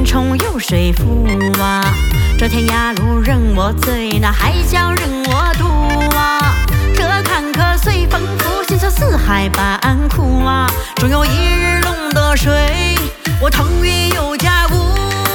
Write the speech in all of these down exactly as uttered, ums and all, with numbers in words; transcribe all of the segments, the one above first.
重有谁负啊？这天涯路任我醉，那海角任我渡啊。这坎坷随风拂，心似四海般苦啊。终有一日龙得水，我腾云有家屋。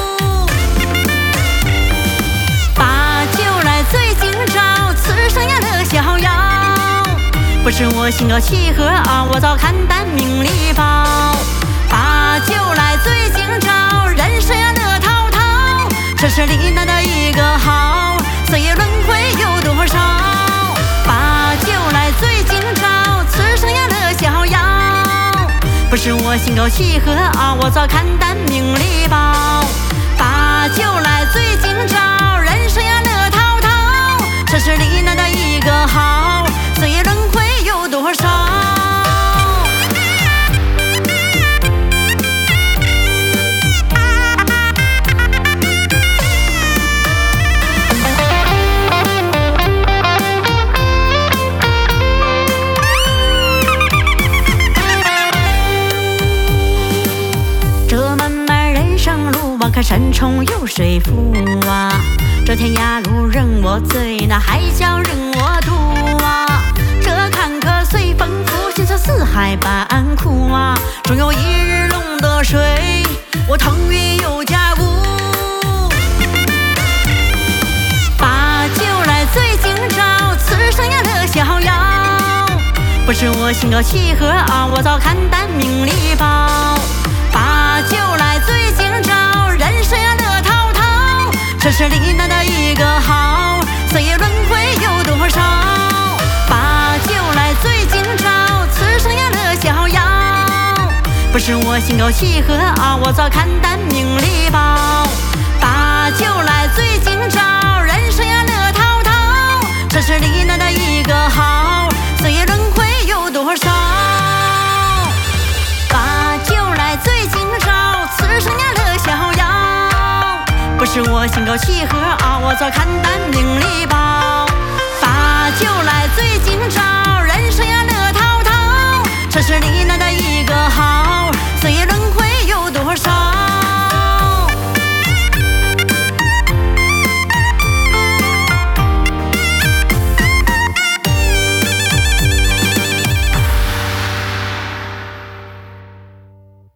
把酒来醉今朝，此生呀乐逍遥。不是我心高气和啊，我早看淡名利薄。把酒来醉今朝，人生呀乐滔滔。这是里难的一个好，岁月轮回有多少？把酒来醉今朝，此生呀乐逍遥。不是我心高气和啊，我早看淡名利薄。把酒来醉今朝，人生呀乐滔滔。这是里难的一个好，岁月轮回有多少？望看山重有谁负啊？这天涯路任我醉，那海角任我渡啊。这坎坷随风拂，心似四海般苦啊。终有一日龙得水，我腾云有家屋。把酒来醉今朝，此生呀乐逍遥。不是我心高气和啊，我早看淡名利薄。把酒来醉今朝，人生呀乐滔滔。这是里难的一个好，岁月轮回有多少？把酒来醉今朝，此生呀乐逍遥。不是我心高气和啊，我早看淡名利薄。把酒来醉今朝，人生呀乐滔滔。这是里难的一个好，岁月轮回有多少？把酒来醉今朝，此生呀乐逍遥。不是我心高气和啊，我早看淡名利薄。